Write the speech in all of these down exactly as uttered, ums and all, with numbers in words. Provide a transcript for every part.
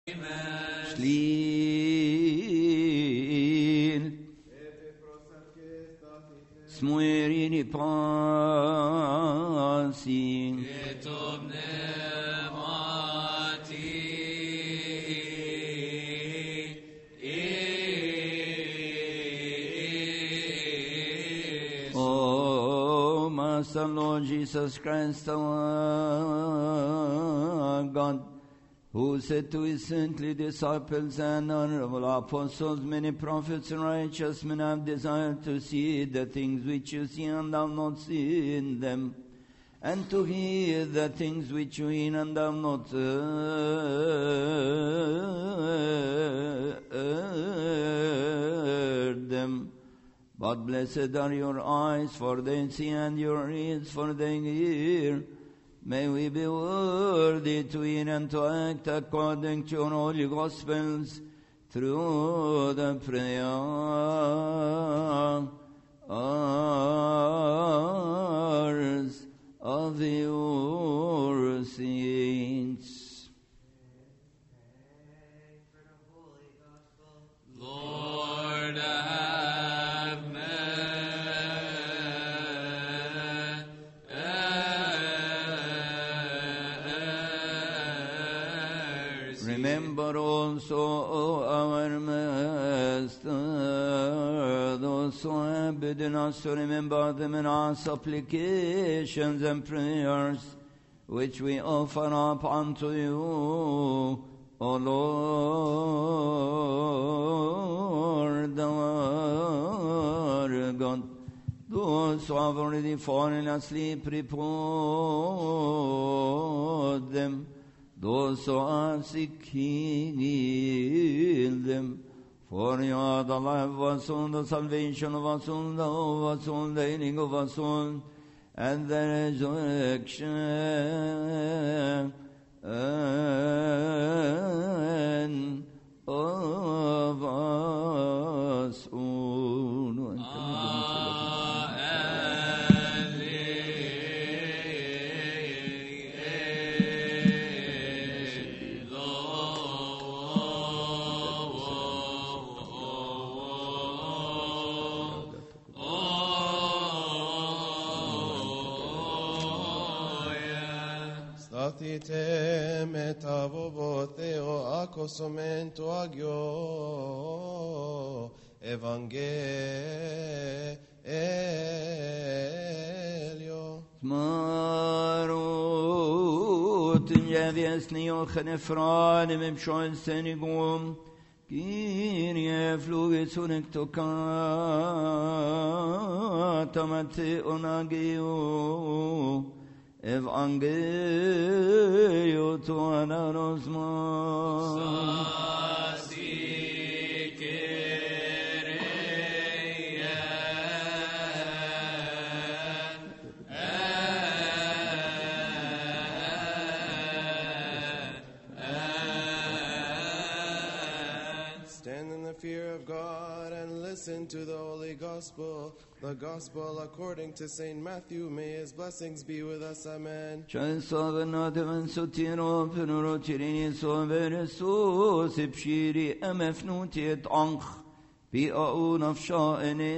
Shlil Smuerini Pasi Oh, Master Lord Jesus Christ, our God, who said to his saintly disciples and honorable apostles, many prophets and righteous men have desired to see the things which you see and have not seen them, and to hear the things which you hear and have not heard them. But blessed are your eyes, for they see, and your ears, for they hear. May we be worthy to hear and to act according to your holy Gospels, through the prayers of your saints. Lord, have mercy. Remember also, O our Master, those who have bidden us to remember them in our supplications and prayers, which we offer up unto you, O Lord our God. Those who have already fallen asleep, repose them. Those who are sick, heal them. For you are the life of us all, the salvation of us all, the hope of us all, the healing of us all, and the resurrection and of us all. Statite metavo theo acosomento agio evangelio. Smarut njaviesni ochenefranim imshoin senigum Kyrie flugit sunektokatamate onagio Evangelio tu ananosma. Stand in the fear of God and listen to the Holy Gospel. The Gospel according to Saint Matthew. May his blessings be with us. Amen. Chan savenadem sotiro penuro tirini sovere so sipshiri emefnutiet anch bi au nafsha ene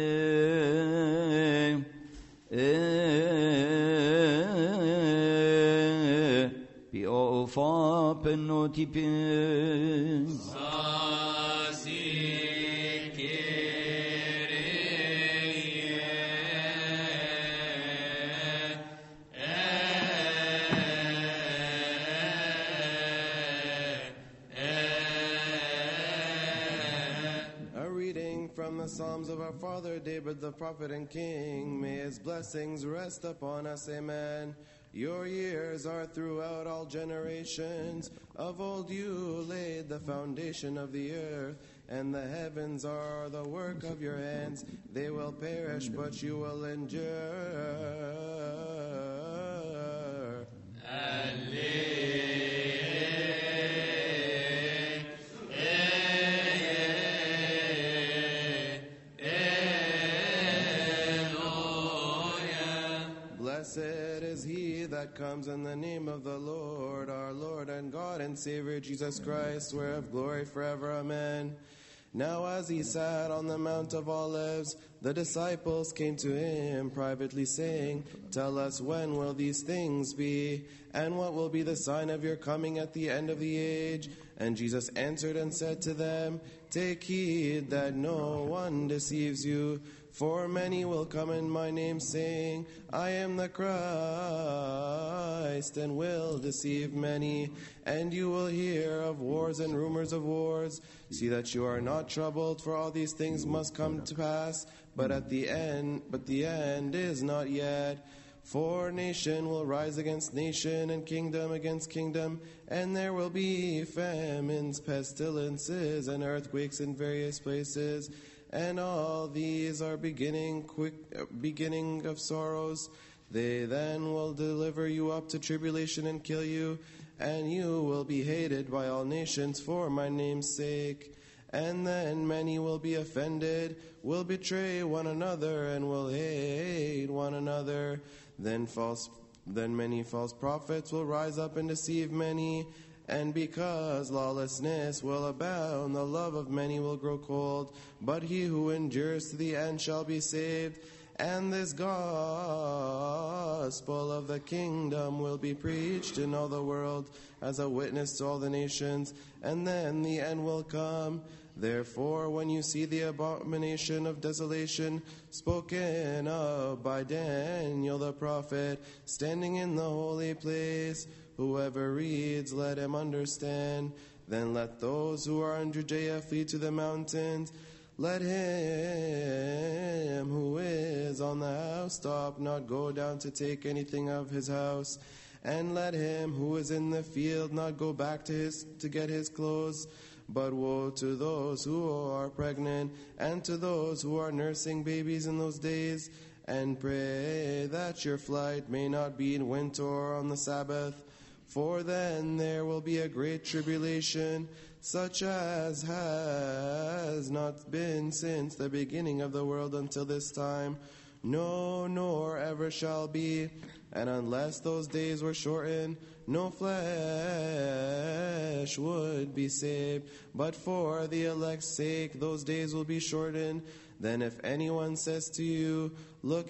bi au fa penotipin. From the Psalms of our father David the prophet and king, may his blessings rest upon us. Amen. Your years are throughout all generations. Of old you laid the foundation of the earth, and the heavens are the work of your hands. They will perish, but you will endure. Alleluia. Blessed is he that that comes in the name of the Lord, our Lord and God and Savior Jesus Christ, whereof glory forever. Amen. Now as he sat on the Mount of Olives, the disciples came to him privately, saying, Tell us, when will these things be? And what will be the sign of your coming at the end of the age? And Jesus answered and said to them, Take heed that no one deceives you. For many will come in my name, saying, I am the Christ, and will deceive many. And you will hear of wars and rumors of wars. See that you are not troubled, for all these things must come to pass, but at the end, but the end is not yet. For nation will rise against nation, and kingdom against kingdom, and there will be famines, pestilences, and earthquakes in various places. And all these are beginning quick uh, beginning of sorrows. They then will deliver you up to tribulation and kill you, and you will be hated by all nations for my name's sake. And then many will be offended, will betray one another, and will hate one another. Then false, then many false prophets will rise up and deceive many. And because lawlessness will abound, the love of many will grow cold. But he who endures to the end shall be saved. And this gospel of the kingdom will be preached in all the world as a witness to all the nations. And then the end will come. Therefore, when you see the abomination of desolation spoken of by Daniel the prophet, standing in the holy place, whoever reads, let him understand. Then let those who are in Judea flee to the mountains. Let him who is on the housetop not go down to take anything of his house. And let him who is in the field not go back to his to get his clothes. But woe to those who are pregnant, and to those who are nursing babies in those days. And pray that your flight may not be in winter or on the Sabbath. For then there will be a great tribulation, such as has not been since the beginning of the world until this time, no, nor ever shall be. And unless those days were shortened, no flesh would be saved. But for the elect's sake, those days will be shortened. Then if anyone says to you, Look,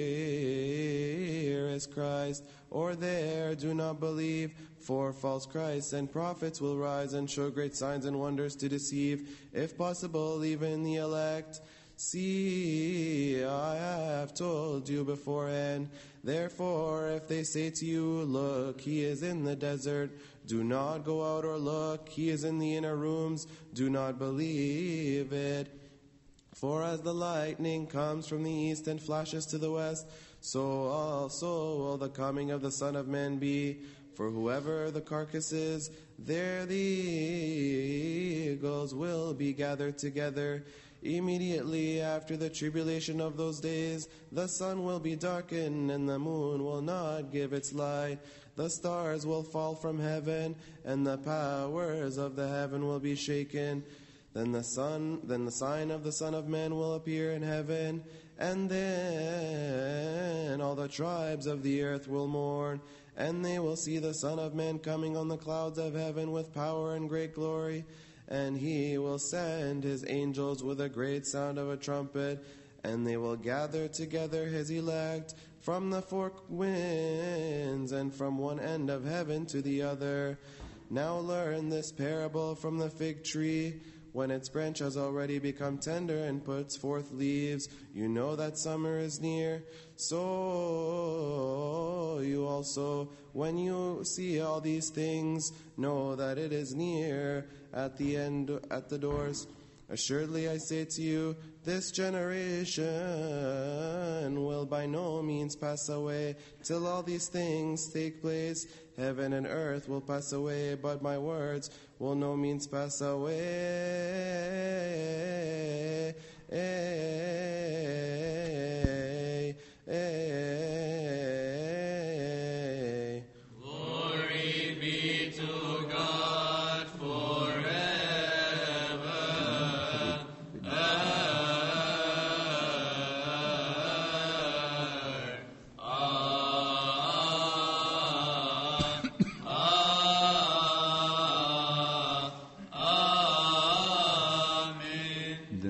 here is Christ, or there, do not believe. For false Christs and prophets will rise and show great signs and wonders to deceive, if possible, even the elect. See, I have told you beforehand. Therefore, if they say to you, Look, he is in the desert, do not go out, or look, he is in the inner rooms, do not believe it. For as the lightning comes from the east and flashes to the west, so also will the coming of the Son of Man be. For whoever the carcass is, there the eagles will be gathered together. Immediately after the tribulation of those days, the sun will be darkened, and the moon will not give its light. The stars will fall from heaven, and the powers of the heaven will be shaken. Then the sun, then the sign of the Son of Man will appear in heaven, and then all the tribes of the earth will mourn, and they will see the Son of Man coming on the clouds of heaven with power and great glory. And he will send his angels with a great sound of a trumpet, and they will gather together his elect from the four winds and from one end of heaven to the other. Now learn this parable from the fig tree. When its branch has already become tender and puts forth leaves, you know that summer is near. So you also, when you see all these things, know that it is near at the end, at the doors. Assuredly I say to you, this generation will by no means pass away till all these things take place. Heaven and earth will pass away, but my words will no means pass away.